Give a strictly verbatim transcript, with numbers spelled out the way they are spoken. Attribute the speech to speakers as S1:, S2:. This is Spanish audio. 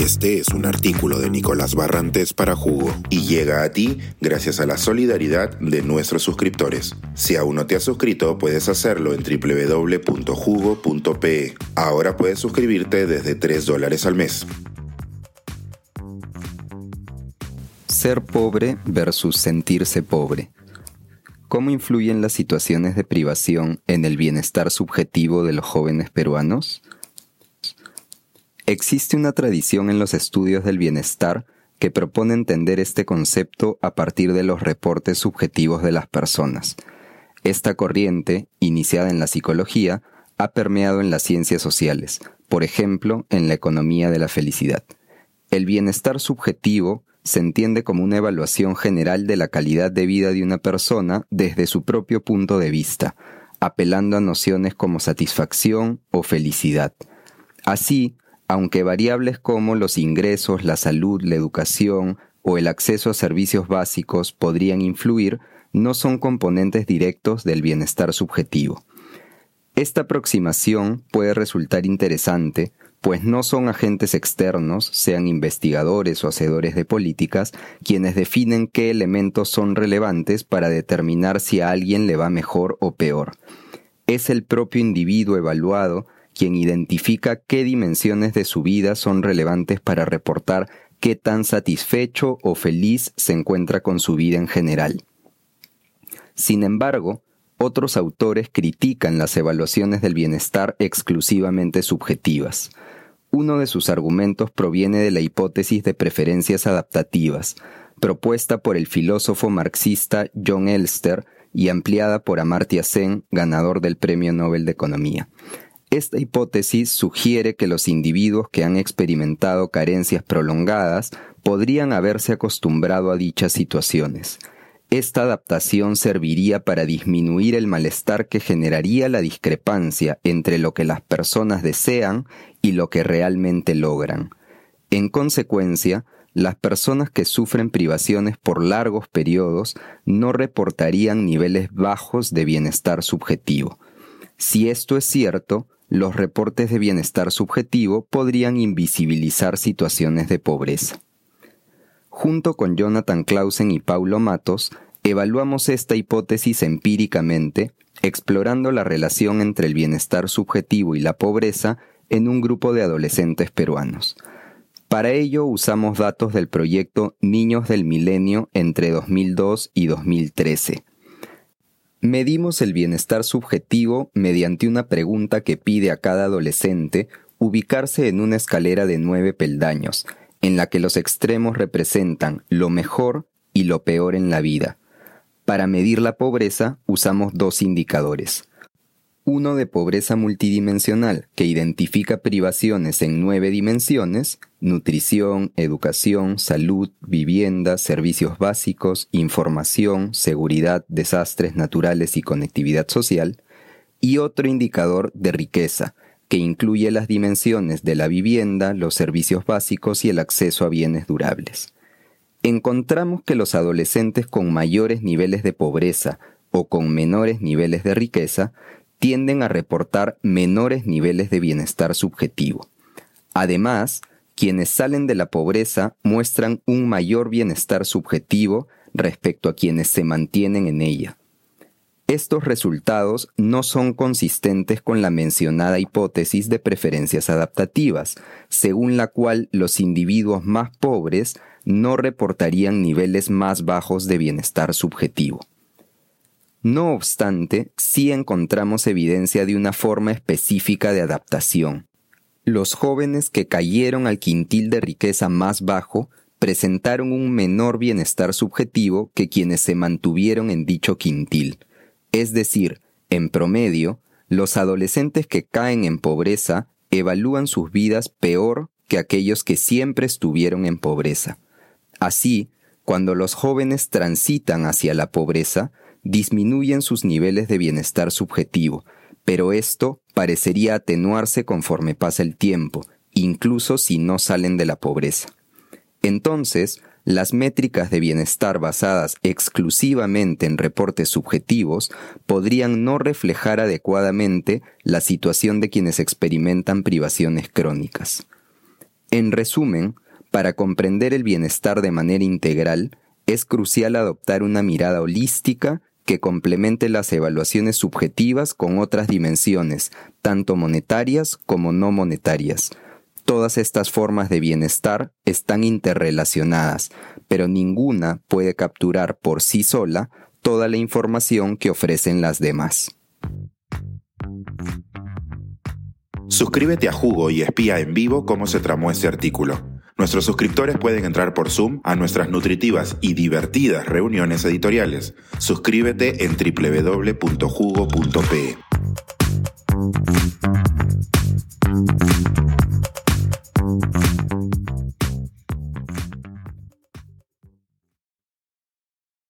S1: Este es un artículo de Nicolás Barrantes para Jugo y llega a ti gracias a la solidaridad de nuestros suscriptores. Si aún no te has suscrito, puedes hacerlo en doble u doble u doble u punto jugo punto pe. Ahora puedes suscribirte desde tres dólares al mes.
S2: Ser pobre versus sentirse pobre. ¿Cómo influyen las situaciones de privación en el bienestar subjetivo de los jóvenes peruanos? Existe una tradición en los estudios del bienestar que propone entender este concepto a partir de los reportes subjetivos de las personas. Esta corriente, iniciada en la psicología, ha permeado en las ciencias sociales, por ejemplo, en la economía de la felicidad. El bienestar subjetivo se entiende como una evaluación general de la calidad de vida de una persona desde su propio punto de vista, apelando a nociones como satisfacción o felicidad. Así, aunque variables como los ingresos, la salud, la educación o el acceso a servicios básicos podrían influir, no son componentes directos del bienestar subjetivo. Esta aproximación puede resultar interesante, pues no son agentes externos, sean investigadores o hacedores de políticas, quienes definen qué elementos son relevantes para determinar si a alguien le va mejor o peor. Es el propio individuo evaluado quien identifica qué dimensiones de su vida son relevantes para reportar qué tan satisfecho o feliz se encuentra con su vida en general. Sin embargo, otros autores critican las evaluaciones del bienestar exclusivamente subjetivas. Uno de sus argumentos proviene de la hipótesis de preferencias adaptativas, propuesta por el filósofo marxista John Elster y ampliada por Amartya Sen, ganador del Premio Nobel de Economía. Esta hipótesis sugiere que los individuos que han experimentado carencias prolongadas podrían haberse acostumbrado a dichas situaciones. Esta adaptación serviría para disminuir el malestar que generaría la discrepancia entre lo que las personas desean y lo que realmente logran. En consecuencia, las personas que sufren privaciones por largos periodos no reportarían niveles bajos de bienestar subjetivo. Si esto es cierto, los reportes de bienestar subjetivo podrían invisibilizar situaciones de pobreza. Junto con Jonathan Clausen y Paulo Matos, evaluamos esta hipótesis empíricamente, explorando la relación entre el bienestar subjetivo y la pobreza en un grupo de adolescentes peruanos. Para ello usamos datos del proyecto Niños del Milenio entre dos mil dos y dos mil trece. Medimos el bienestar subjetivo mediante una pregunta que pide a cada adolescente ubicarse en una escalera de nueve peldaños, en la que los extremos representan lo mejor y lo peor en la vida. Para medir la pobreza usamos dos indicadores. Uno de pobreza multidimensional, que identifica privaciones en nueve dimensiones: nutrición, educación, salud, vivienda, servicios básicos, información, seguridad, desastres naturales y conectividad social. Y otro indicador de riqueza, que incluye las dimensiones de la vivienda, los servicios básicos y el acceso a bienes durables. Encontramos que los adolescentes con mayores niveles de pobreza o con menores niveles de riqueza tienden a reportar menores niveles de bienestar subjetivo. Además, quienes salen de la pobreza muestran un mayor bienestar subjetivo respecto a quienes se mantienen en ella. Estos resultados no son consistentes con la mencionada hipótesis de preferencias adaptativas, según la cual los individuos más pobres no reportarían niveles más bajos de bienestar subjetivo. No obstante, sí encontramos evidencia de una forma específica de adaptación. Los jóvenes que cayeron al quintil de riqueza más bajo presentaron un menor bienestar subjetivo que quienes se mantuvieron en dicho quintil. Es decir, en promedio, los adolescentes que caen en pobreza evalúan sus vidas peor que aquellos que siempre estuvieron en pobreza. Así, cuando los jóvenes transitan hacia la pobreza, disminuyen sus niveles de bienestar subjetivo, pero esto parecería atenuarse conforme pasa el tiempo, incluso si no salen de la pobreza. Entonces, las métricas de bienestar basadas exclusivamente en reportes subjetivos podrían no reflejar adecuadamente la situación de quienes experimentan privaciones crónicas. En resumen, para comprender el bienestar de manera integral, es crucial adoptar una mirada holística que complemente las evaluaciones subjetivas con otras dimensiones, tanto monetarias como no monetarias. Todas estas formas de bienestar están interrelacionadas, pero ninguna puede capturar por sí sola toda la información que ofrecen las demás.
S1: Suscríbete a Jugo y espía en vivo cómo se tramó este artículo. Nuestros suscriptores pueden entrar por Zoom a nuestras nutritivas y divertidas reuniones editoriales. Suscríbete en doble u doble u doble u punto jugo punto pe e.